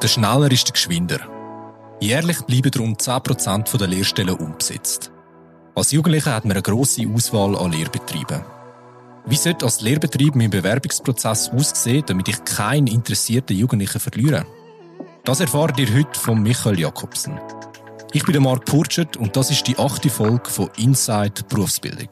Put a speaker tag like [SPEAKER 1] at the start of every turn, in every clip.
[SPEAKER 1] Der Schneller ist der Geschwinder. Jährlich bleiben rund 10% der Lehrstellen unbesetzt. Als Jugendlicher hat man eine grosse Auswahl an Lehrbetrieben. Wie sollte als Lehrbetrieb mein Bewerbungsprozess aussehen, damit ich keinen interessierten Jugendlichen verliere? Das erfahrt ihr heute von Michael Jakobsen. Ich bin der Marc Purtschert und das ist die 8. Folge von Inside Berufsbildung.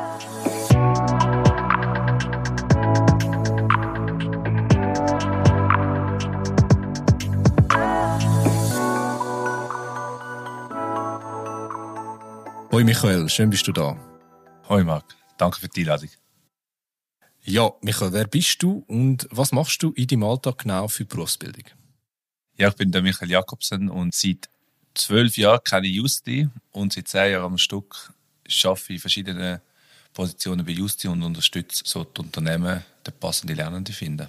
[SPEAKER 1] Hoi Michael, schön bist du da.
[SPEAKER 2] Hoi Marc, danke für die Einladung.
[SPEAKER 1] Ja, Michael, wer bist du und was machst du in deinem Alltag genau für Berufsbildung?
[SPEAKER 2] Ja, ich bin der Michael Jakobsen und seit 12 Jahren kenne ich Justi und seit 10 Jahren am Stück arbeite ich in verschiedenen Positionen bei Justi und unterstütze so die Unternehmen, die passenden Lernenden finden.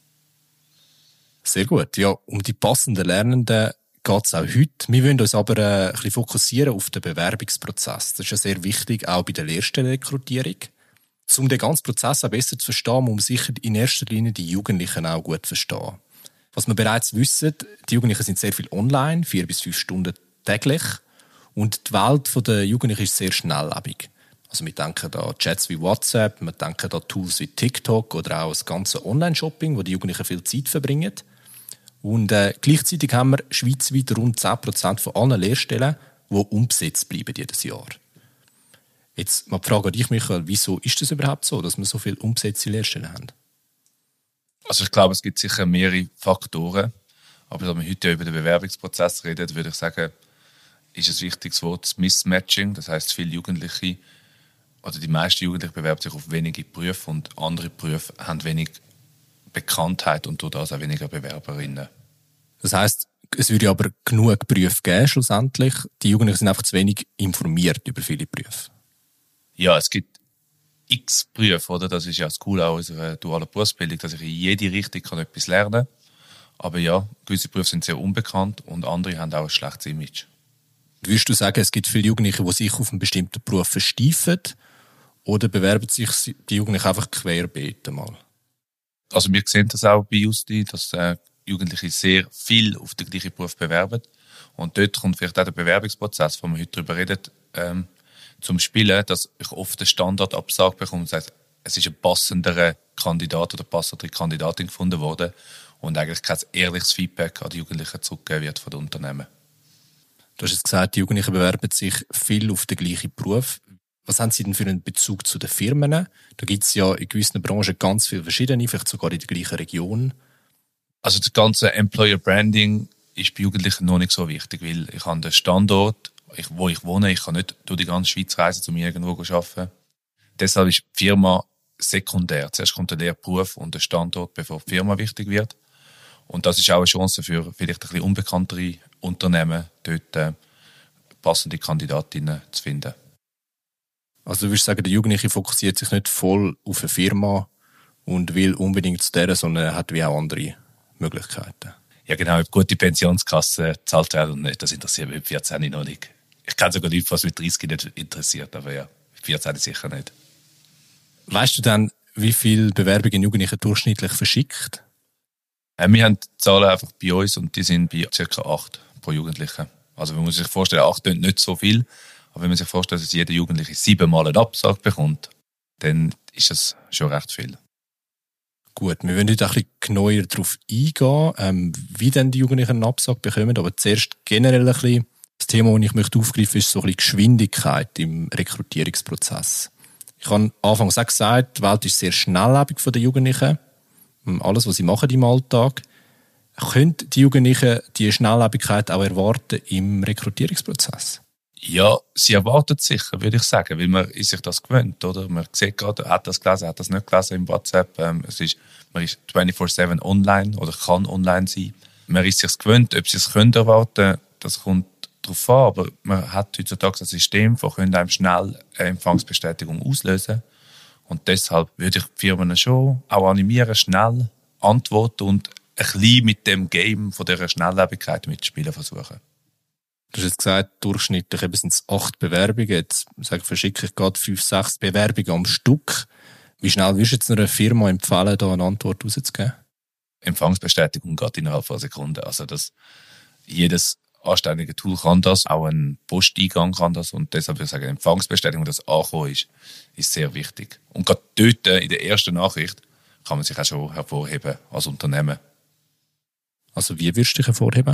[SPEAKER 1] Sehr gut. Ja, um die passenden Lernenden geht es auch heute. Wir wollen uns aber ein bisschen fokussieren auf den Bewerbungsprozess. Das ist ja sehr wichtig, auch bei der Lehrstellenrekrutierung. Um den ganzen Prozess auch besser zu verstehen, muss man sicher in erster Linie die Jugendlichen auch gut verstehen. Was wir bereits wissen, die Jugendlichen sind sehr viel online, 4 bis 5 Stunden täglich. Und die Welt der Jugendlichen ist sehr schnelllebig. Also wir denken an Chats wie WhatsApp, wir denken an Tools wie TikTok oder auch das ganze Online-Shopping, wo die Jugendlichen viel Zeit verbringen. Und gleichzeitig haben wir schweizweit rund 10% von allen Lehrstellen, die unbesetzt bleiben jedes Jahr. Jetzt mal die Frage an dich, Michael, wieso ist es überhaupt so, dass wir so viele unbesetzte Lehrstellen haben?
[SPEAKER 2] Also ich glaube, es gibt sicher mehrere Faktoren. Aber wenn wir heute über den Bewerbungsprozess reden, würde ich sagen, ist ein wichtiges Wort das Mismatching. Das heisst, viele Jugendliche, oder die meisten Jugendlichen bewerben sich auf wenige Berufe und andere Berufe haben wenig Bekanntheit und durch das auch weniger Bewerberinnen.
[SPEAKER 1] Das heisst, es würde aber genug Berufe geben, schlussendlich. Die Jugendlichen sind einfach zu wenig informiert über viele Berufe.
[SPEAKER 2] Ja, es gibt x Berufe, oder? Das ist ja das Coole an unserer dualen Berufsbildung, dass ich in jede Richtung etwas lernen kann. Aber ja, gewisse Berufe sind sehr unbekannt und andere haben auch ein schlechtes Image.
[SPEAKER 1] Würdest du sagen, es gibt viele Jugendliche, die sich auf einen bestimmten Beruf versteifen? Oder bewerben sich die Jugendlichen einfach querbeet mal?
[SPEAKER 2] Also wir sehen das auch bei Justi, dass Jugendliche sehr viel auf den gleichen Beruf bewerben. Und dort kommt vielleicht auch der Bewerbungsprozess, wo wir heute darüber reden, zum Spielen, dass ich oft eine Standardabsage bekomme und sage, es ist ein passenderer Kandidat oder passendere Kandidatin gefunden worden und eigentlich kein ehrliches Feedback an die Jugendlichen zurückgegeben wird von den Unternehmen.
[SPEAKER 1] Du hast jetzt gesagt, die Jugendlichen bewerben sich viel auf den gleichen Beruf. Was haben Sie denn für einen Bezug zu den Firmen? Da gibt es ja in gewissen Branchen ganz viele verschiedene, vielleicht sogar in der gleichen Region.
[SPEAKER 2] Also das ganze Employer Branding ist bei Jugendlichen noch nicht so wichtig, weil ich habe den Standort, wo ich wohne, ich kann nicht durch die ganze Schweiz reisen, um irgendwo zu arbeiten. Deshalb ist die Firma sekundär. Zuerst kommt der Lehrberuf und der Standort, bevor die Firma wichtig wird. Und das ist auch eine Chance für vielleicht ein bisschen unbekanntere Unternehmen, dort passende Kandidatinnen zu finden.
[SPEAKER 1] Also du würdest sagen, der Jugendliche fokussiert sich nicht voll auf eine Firma und will unbedingt zu der, sondern er hat wie auch andere Möglichkeiten.
[SPEAKER 2] Ja genau, ob gute Pensionskassen gezahlt werden und nicht, das interessiert mich mit 14 noch nicht. Ich kenne sogar Leute, was mit 30 nicht interessiert, aber ja, mit 14 sicher nicht.
[SPEAKER 1] Weißt du dann, wie viele Bewerbungen Jugendliche durchschnittlich verschickt?
[SPEAKER 2] Wir haben die Zahlen einfach bei uns und die sind bei ca. 8 pro Jugendlichen. Also man muss sich vorstellen, 8 sind nicht so viel, aber wenn man sich vorstellt, dass jeder Jugendliche 7-mal eine Absage bekommt, dann ist das schon recht viel.
[SPEAKER 1] Gut, wir wollen heute ein bisschen genauer darauf eingehen, wie denn die Jugendlichen eine Absage bekommen, aber zuerst generell ein bisschen das Thema, das ich möchte aufgreifen, ist so ein bisschen Geschwindigkeit im Rekrutierungsprozess. Ich habe anfangs auch gesagt, die Welt ist sehr schnelllebig von den Jugendlichen. Alles, was sie machen im Alltag. Können die Jugendlichen diese Schnelllebigkeit auch erwarten im Rekrutierungsprozess?
[SPEAKER 2] Ja, sie erwarten es sicher, würde ich sagen, weil man ist sich das gewöhnt, oder? Man sieht gerade, hat das gelesen, hat das nicht gelesen im WhatsApp. Man ist 24/7 online oder kann online sein. Man ist sich gewöhnt, ob sie es erwarten können, das kommt darauf an, aber man hat heutzutage ein System, das einem schnell eine Empfangsbestätigung auslösen. Und deshalb würde ich die Firmen schon auch animieren, schnell antworten und ein bisschen mit dem Game von dieser Schnelllebigkeit mitspielen versuchen.
[SPEAKER 1] Du hast jetzt gesagt, durchschnittlich sind es 8 Bewerbungen. Jetzt verschicke ich gerade 5, 6 Bewerbungen am Stück. Wie schnell würdest du jetzt einer Firma empfehlen, da eine Antwort rauszugeben?
[SPEAKER 2] Empfangsbestätigung geht innerhalb von einer Sekunde. Also jedes anständige Tool kann das, auch ein Posteingang kann das und deshalb würde ich sagen, Empfangsbestätigung, dass angekommen ist sehr wichtig. Und gerade dort in der ersten Nachricht kann man sich auch schon hervorheben als Unternehmen.
[SPEAKER 1] Also wie würdest du dich hervorheben?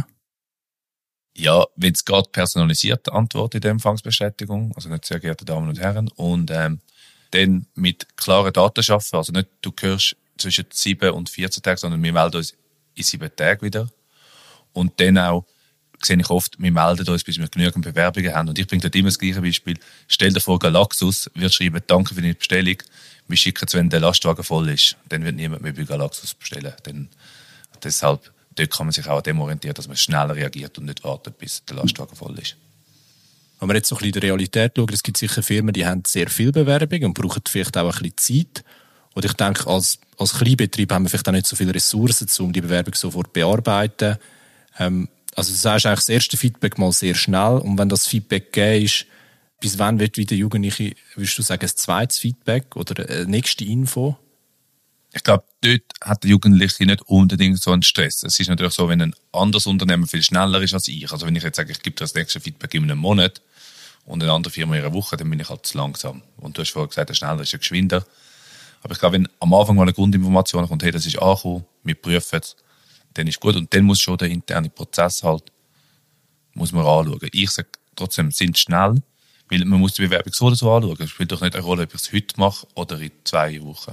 [SPEAKER 2] Ja, wenn es geht, personalisierte Antwort in der Empfangsbestätigung, also nicht sehr geehrte Damen und Herren, und dann mit klaren Daten schaffen, also nicht du hörst zwischen 7 und 14 Tagen, sondern wir melden uns in 7 Tagen wieder. Und dann auch sehe ich oft, wir melden uns, bis wir genügend Bewerbungen haben. Und ich bringe dort immer das gleiche Beispiel. Stell dir vor, Galaxus wird schreiben, danke für deine Bestellung. Wir schicken es, wenn der Lastwagen voll ist. Dann wird niemand mehr bei Galaxus bestellen. Deshalb, dort kann man sich auch an dem orientieren, dass man schneller reagiert und nicht wartet, bis der Lastwagen voll ist.
[SPEAKER 1] Wenn wir jetzt so ein bisschen in die Realität schauen, es gibt sicher Firmen, die haben sehr viel Bewerbungen und brauchen vielleicht auch ein bisschen Zeit. Und ich denke, als Kleinbetrieb haben wir vielleicht auch nicht so viele Ressourcen, um die Bewerbung sofort zu bearbeiten. Also du sagst eigentlich das erste Feedback mal sehr schnell. Und wenn das Feedback gegeben ist, bis wann wird wieder Jugendliche, würdest du sagen, ein zweites Feedback oder eine nächste Info?
[SPEAKER 2] Ich glaube, dort hat der Jugendliche nicht unbedingt so einen Stress. Es ist natürlich so, wenn ein anderes Unternehmen viel schneller ist als ich. Also wenn ich jetzt sage, ich gebe dir das nächste Feedback in einem Monat und eine andere Firma in einer Woche, dann bin ich halt zu langsam. Und du hast vorher gesagt, der schneller ist ja geschwinder. Aber ich glaube, wenn am Anfang mal eine Grundinformation kommt, hey, das ist angekommen, wir prüfen es, dann ist gut. Und dann muss schon der interne Prozess halt, muss man anschauen. Ich sage trotzdem, sind schnell, weil man muss die Bewerbung so oder so anschauen. Es spielt doch nicht eine Rolle, ob ich es heute mache oder in 2 Wochen.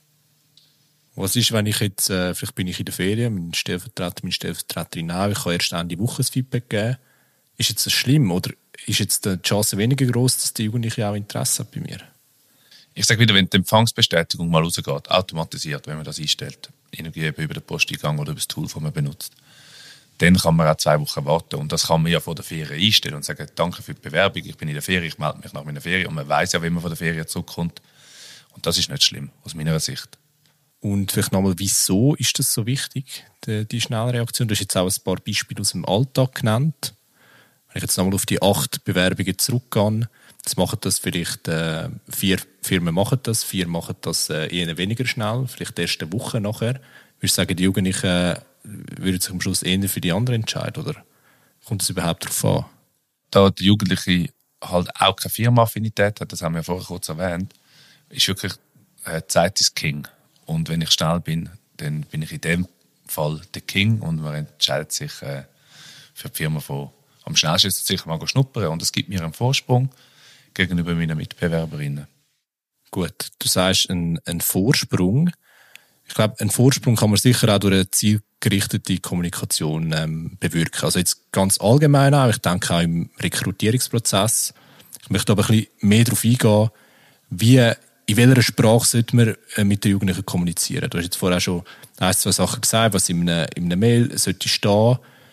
[SPEAKER 1] Was ist, wenn ich jetzt, vielleicht bin ich in der Ferien, mein Stellvertreter, meine Stellvertreterin auch, ich kann erst Ende Woche ein Feedback geben. Ist jetzt das schlimm oder ist jetzt die Chance weniger groß, dass die Jugendliche auch Interesse hat bei mir?
[SPEAKER 2] Ich sage wieder, wenn die Empfangsbestätigung mal rausgeht, automatisiert, wenn man das einstellt, irgendwie über den Posteingang oder über das Tool, das man benutzt, dann kann man auch 2 Wochen warten. Und das kann man ja vor der Ferien einstellen und sagen, danke für die Bewerbung, ich bin in der Ferien, ich melde mich nach meiner Ferien. Und man weiß ja, wenn man von der Ferien zurückkommt. Und das ist nicht schlimm, aus meiner Sicht.
[SPEAKER 1] Und vielleicht nochmal, wieso ist das so wichtig, die Schnellreaktion? Du hast jetzt auch ein paar Beispiele aus dem Alltag genannt. Wenn ich jetzt nochmal auf die 8 Bewerbungen zurückgehe, jetzt machen das vielleicht 4 Firmen machen das, 4 machen das eher weniger schnell, vielleicht erst eine Woche nachher. Würdest du sagen, die Jugendlichen würden sich am Schluss eher für die anderen entscheiden, oder kommt das überhaupt darauf an?
[SPEAKER 2] Da der Jugendliche halt auch keine Firmenaffinität hat, das haben wir ja vorher kurz erwähnt, ist wirklich Zeit ist King. Und wenn ich schnell bin, dann bin ich in dem Fall der King und man entscheidet sich für die Firma von am schnellsten ist es sicher mal schnuppern und es gibt mir einen Vorsprung gegenüber meinen Mitbewerberinnen.
[SPEAKER 1] Gut, du sagst einen Vorsprung. Ich glaube, einen Vorsprung kann man sicher auch durch eine zielgerichtete Kommunikation bewirken. Also jetzt ganz allgemein auch, ich denke auch im Rekrutierungsprozess. Ich möchte aber ein bisschen mehr darauf eingehen, in welcher Sprache sollte man mit den Jugendlichen kommunizieren. Du hast jetzt vorher schon 1-2 Sachen gesagt, was in einem Mail sollte stehen.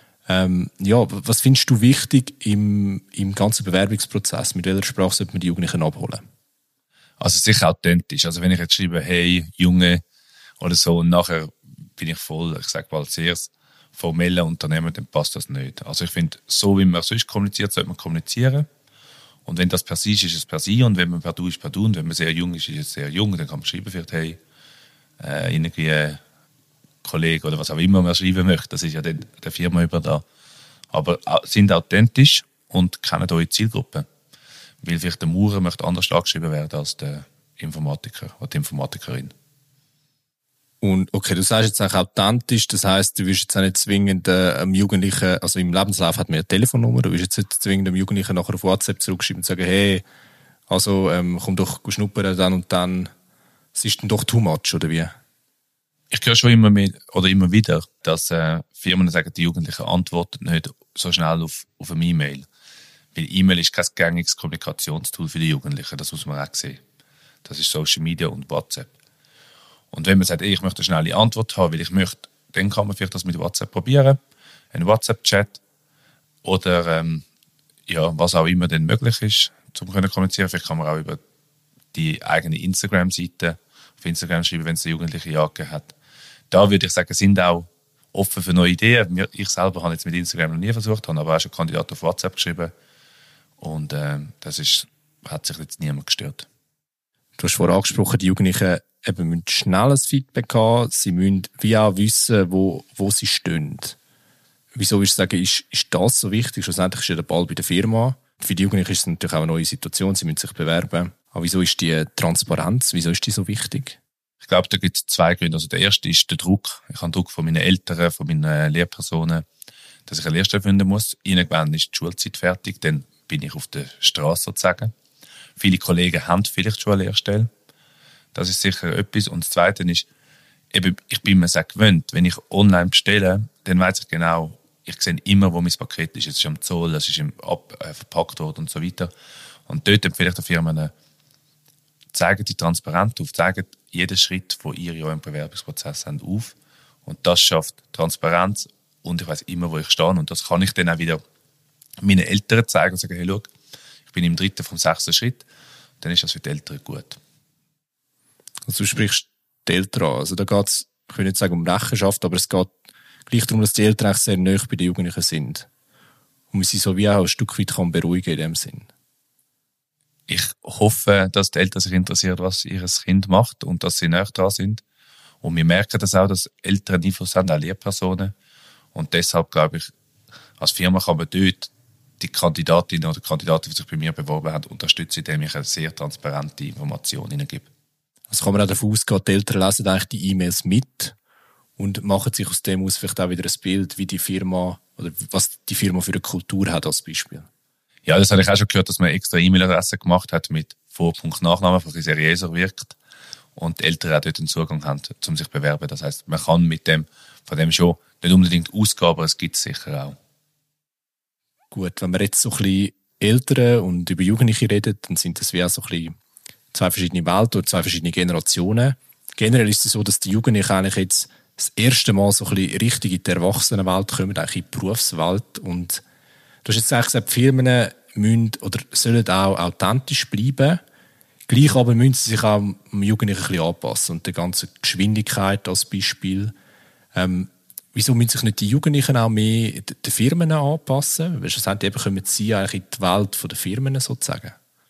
[SPEAKER 1] Was findest du wichtig im ganzen Bewerbungsprozess? Mit welcher Sprache sollte man die Jugendlichen abholen?
[SPEAKER 2] Also sicher authentisch. Also wenn ich jetzt schreibe, hey, Junge oder so, und nachher bin ich voll, ich sage mal zuerst, formelle Unternehmen, dann passt das nicht. Also ich finde, so wie man sonst kommuniziert, sollte man kommunizieren. Und wenn das per Sie ist es per Sie. Und wenn man per Du ist per Du. Und wenn man sehr jung ist es sehr jung. Dann kann man schreiben, vielleicht, hey, irgendwie Kollege oder was auch immer man schreiben möchte. Das ist ja der Firma über da. Aber sind authentisch und kennen eure Zielgruppe. Weil vielleicht der Maurer möchte anders angeschrieben werden als der Informatiker oder die Informatikerin.
[SPEAKER 1] Und okay, du sagst jetzt auch authentisch, das heisst, du wirst jetzt auch nicht zwingend einem Jugendlichen, also im Lebenslauf hat man eine Telefonnummer, du wirst jetzt nicht zwingend einem Jugendlichen nachher auf WhatsApp zurückschreiben und sagen, hey, also komm doch schnuppern dann und dann, es ist dann doch too much, oder wie?
[SPEAKER 2] Ich höre schon immer mehr oder immer wieder, dass Firmen sagen, die Jugendlichen antworten nicht so schnell auf eine E-Mail. Weil E-Mail ist kein gängiges Kommunikationstool für die Jugendlichen, das muss man auch sehen. Das ist Social Media und WhatsApp. Und wenn man sagt, ich möchte eine schnelle Antwort haben, weil ich möchte, dann kann man vielleicht das mit WhatsApp probieren, einen WhatsApp-Chat oder was auch immer dann möglich ist, um zu kommunizieren. Vielleicht kann man auch über die eigene Instagram-Seite auf Instagram schreiben, wenn es der Jugendliche angegeben hat. Da würde ich sagen, sind auch offen für neue Ideen. Ich selber habe jetzt mit Instagram noch nie versucht, habe aber auch schon Kandidaten auf WhatsApp geschrieben und hat sich jetzt niemand gestört.
[SPEAKER 1] Du hast vorhin angesprochen, die Jugendlichen eben müssen schnelles Feedback haben, sie müssen wie auch wissen, wo sie stehen. Wieso würdest du sagen, ist das so wichtig? Schlussendlich ist ja der Ball bei der Firma. Für die Jugendlichen ist es natürlich auch eine neue Situation, sie müssen sich bewerben. Aber wieso ist die Transparenz, wieso ist die so wichtig?
[SPEAKER 2] Ich glaube, da gibt es zwei Gründe. Also der erste ist der Druck. Ich habe Druck von meinen Eltern, von meinen Lehrpersonen, dass ich eine Lehrstelle finden muss. Irgendwann ist die Schulzeit fertig, dann bin ich auf der Straße sozusagen. Viele Kollegen haben vielleicht schon eine Lehrstelle. Das ist sicher etwas. Und das Zweite ist, eben, ich bin mir sehr gewöhnt, wenn ich online bestelle, dann weiss ich genau, ich sehe immer, wo mein Paket ist. Es ist am Zoll, es ist verpackt worden und so weiter. Und dort empfehle ich den Firmen, zeigen die transparent auf, zeigen jeden Schritt, den ihr in eurem Bewerbungsprozess habt, auf. Und das schafft Transparenz und ich weiss immer, wo ich stehe. Und das kann ich dann auch wieder meinen Eltern zeigen und sagen, hey, schau, ich bin im 3. vom 6. Schritt. Dann ist das für die Eltern gut.
[SPEAKER 1] Also du sprichst die Eltern an. Also da geht es, ich will nicht sagen um Rechenschaft, aber es geht gleich darum, dass die Eltern eigentlich sehr nahe bei den Jugendlichen sind. Und man sie so wie auch ein Stück weit kann beruhigen in dem Sinn.
[SPEAKER 2] Ich hoffe, dass die Eltern sich interessieren, was ihr Kind macht und dass sie nahe dran sind. Und wir merken das auch, dass Eltern Einfluss haben, auch Lehrpersonen. Und deshalb glaube ich, als Firma kann man dort die Kandidatinnen oder Kandidaten, die sich bei mir beworben haben, unterstützen, indem ich eine sehr transparente Information ihnen gebe.
[SPEAKER 1] Also kann man auch davon ausgehen, die Eltern lesen eigentlich die E-Mails mit und machen sich aus dem aus vielleicht auch wieder ein Bild, wie die Firma oder was die Firma für eine Kultur hat als Beispiel.
[SPEAKER 2] Ja, das habe ich auch schon gehört, dass man extra E-Mail-Adresse gemacht hat mit Vorpunkt Nachname, für ein bisschen seriöser wirkt und die Eltern auch dort einen Zugang haben, um sich zu bewerben. Das heisst, man kann von dem schon nicht unbedingt ausgehen, aber es gibt es sicher auch.
[SPEAKER 1] Gut, wenn wir jetzt so ein bisschen Eltern und über Jugendliche reden, dann sind das wie auch so ein bisschen zwei verschiedene Welten oder zwei verschiedene Generationen. Generell ist es so, dass die Jugendlichen eigentlich jetzt das erste Mal so ein bisschen richtig in die Erwachsenenwelt kommen, eigentlich in die Berufswelt. Und du hast jetzt eigentlich gesagt, die Firmen müssen oder sollen auch authentisch bleiben. Gleich aber müssen sie sich auch dem Jugendlichen ein bisschen anpassen und der ganzen Geschwindigkeit als Beispiel. Wieso müssen sich nicht die Jugendlichen auch mehr den Firmen anpassen? Weil schlussendlich kommen sie eigentlich in die Welt der Firmen sozusagen.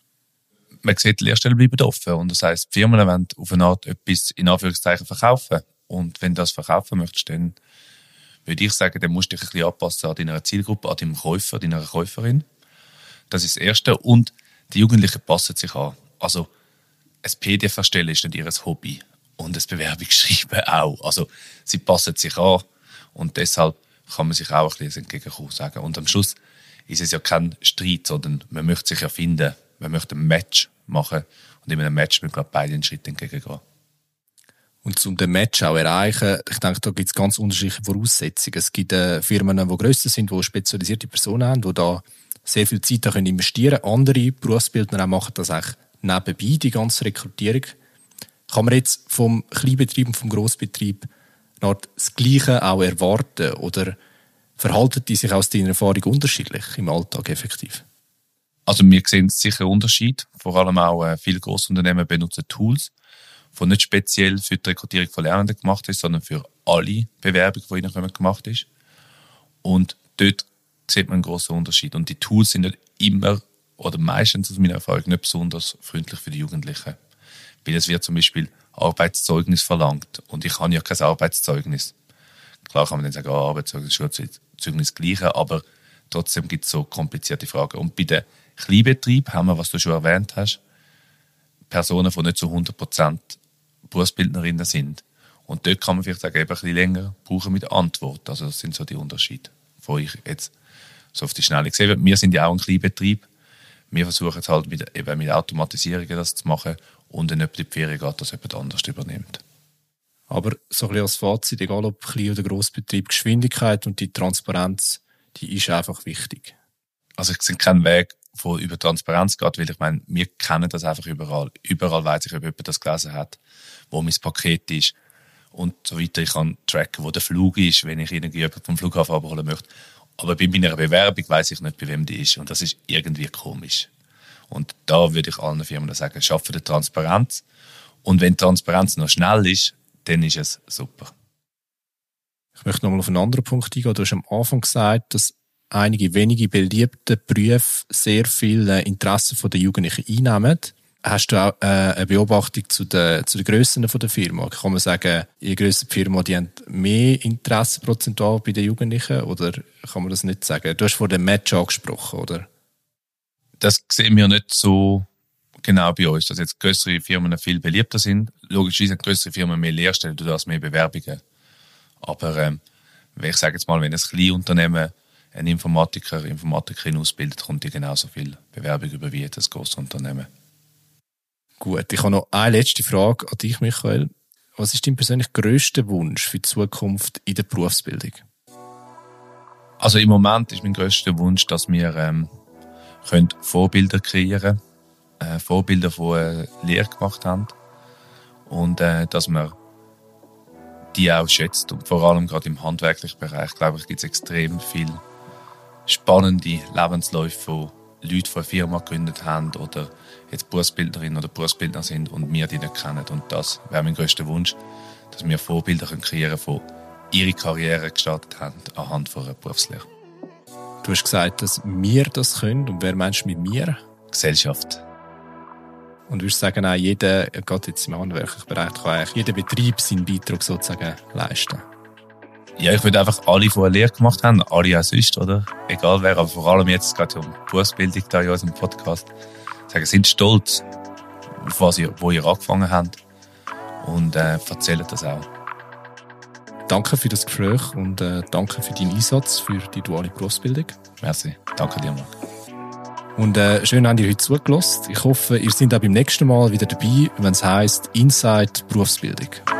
[SPEAKER 2] Man sieht, die Lehrstellen bleiben offen. Und das heisst, die Firmen wollen auf eine Art etwas in Anführungszeichen verkaufen. Und wenn du das verkaufen möchtest, dann würde ich sagen, dann musst du dich ein bisschen anpassen an deiner Zielgruppe, an deinem Käufer, deiner Käuferin. Das ist das Erste. Und die Jugendlichen passen sich an. Also, ein PDF erstellen ist nicht ihr Hobby. Und ein Bewerbungsschreiben auch. Also, sie passen sich an. Und deshalb kann man sich auch ein bisschen entgegenkommen sagen. Und am Schluss ist es ja kein Streit, sondern man möchte sich ja finden. Man möchte ein Match machen. Und in einem Match müssen wir beide einen Schritt entgegengehen.
[SPEAKER 1] Und um den Match auch erreichen, ich denke, da gibt es ganz unterschiedliche Voraussetzungen. Es gibt Firmen, die grösser sind, die spezialisierte Personen haben, die da sehr viel Zeit investieren können. Andere Berufsbildner machen das eigentlich nebenbei, die ganze Rekrutierung. Kann man jetzt vom Kleinbetrieb und vom Grossbetrieb das Gleiche auch erwarten? Oder verhalten die sich aus deiner Erfahrung unterschiedlich im Alltag effektiv?
[SPEAKER 2] Also wir sehen sicher einen Unterschied. Vor allem auch viele Grossunternehmen benutzen Tools, die nicht speziell für die Rekrutierung von Lernenden gemacht ist, sondern für alle Bewerbungen, die ihnen gemacht ist. Und dort sieht man einen grossen Unterschied. Und die Tools sind nicht immer oder meistens aus meiner Erfahrung nicht besonders freundlich für die Jugendlichen. Weil es wird zum Beispiel Arbeitszeugnis verlangt. Und ich habe ja kein Arbeitszeugnis. Klar kann man dann sagen, Arbeitszeugnis, Schulzeugnis gleiche, aber trotzdem gibt es so komplizierte Fragen. Und bei den Kleinbetrieben haben wir, was du schon erwähnt hast, Personen, die nicht zu 100% Berufsbildnerinnen sind. Und dort kann man vielleicht sagen, eben ein bisschen länger brauchen mit der Antwort. Also das sind so die Unterschiede, die ich jetzt so auf die Schnelle gesehen habe. Wir sind ja auch ein Kleinbetrieb. Wir versuchen es halt mit Automatisierungen das zu machen und wenn jemand in die Ferien geht, dass jemand anders übernimmt.
[SPEAKER 1] Aber so ein bisschen als Fazit, egal ob Klein- oder Grossbetrieb, Geschwindigkeit und die Transparenz, die ist einfach wichtig.
[SPEAKER 2] Also ich sehe keinen Weg, der über Transparenz geht, weil ich meine, wir kennen das einfach überall. Überall weiss ich, ob jemand das gelesen hat, wo mein Paket ist und so weiter. Ich kann tracken, wo der Flug ist, wenn ich irgendjemanden vom Flughafen abholen möchte. Aber bei meiner Bewerbung weiss ich nicht, bei wem die ist. Und das ist irgendwie komisch. Und da würde ich allen Firmen sagen, schaffe die Transparenz. Und wenn die Transparenz noch schnell ist, dann ist es super.
[SPEAKER 1] Ich möchte nochmal auf einen anderen Punkt eingehen. Du hast am Anfang gesagt, dass einige wenige beliebte Berufe sehr viel Interesse der Jugendlichen einnehmen. Hast du auch eine Beobachtung zu den Grössen der Firma? Kann man sagen, je grösser die Firma, die haben mehr Interesse prozentual bei den Jugendlichen? Oder kann man das nicht sagen? Du hast vor dem Match angesprochen, oder?
[SPEAKER 2] Das sehen wir nicht so genau bei uns, dass jetzt grössere Firmen viel beliebter sind. Logischerweise haben grössere Firmen mehr Lehrstellen, du hast mehr Bewerbungen. Aber ich sage jetzt mal, wenn ein Kleinunternehmen einen Informatikerin ausbildet, kommt die genauso viel Bewerbung über wie ein grosses Unternehmen.
[SPEAKER 1] Gut, ich habe noch eine letzte Frage an dich, Michael. Was ist dein persönlich grösster Wunsch für die Zukunft in der Berufsbildung?
[SPEAKER 2] Also im Moment ist mein grösster Wunsch, dass wir können Vorbilder kreieren können. Vorbilder, die eine Lehre gemacht haben. Und dass man die auch schätzt. Und vor allem gerade im handwerklichen Bereich, glaube ich, gibt es extrem viele spannende Lebensläufe von Leute, die eine Firma gegründet haben oder jetzt Berufsbildnerin oder Berufsbildner sind und wir die nicht kennen. Und das wäre mein grösster Wunsch, dass wir Vorbilder kreieren können, die ihre Karriere gestartet haben anhand von einer Berufslehre.
[SPEAKER 1] Du hast gesagt, dass wir das können. Und wer meinst du mit mir?
[SPEAKER 2] Gesellschaft.
[SPEAKER 1] Und würdest sagen, auch jeder, gerade jetzt im handwerklichen Bereich, kann eigentlich jeder Betrieb seinen Beitrag sozusagen leisten?
[SPEAKER 2] Ja, ich würde einfach alle, die eine Lehre gemacht haben, alle auch sonst, oder? Egal wer, aber vor allem jetzt gerade um Berufsbildung da in unserem Podcast, sagen, sind stolz auf wo ihr angefangen habt und erzählt das auch.
[SPEAKER 1] Danke für das Gespräch und danke für deinen Einsatz für die duale Berufsbildung.
[SPEAKER 2] Merci. Danke dir, Marc.
[SPEAKER 1] Und schön, habt ihr heute zugelassen. Ich hoffe, ihr seid auch beim nächsten Mal wieder dabei, wenn es heisst Inside Berufsbildung.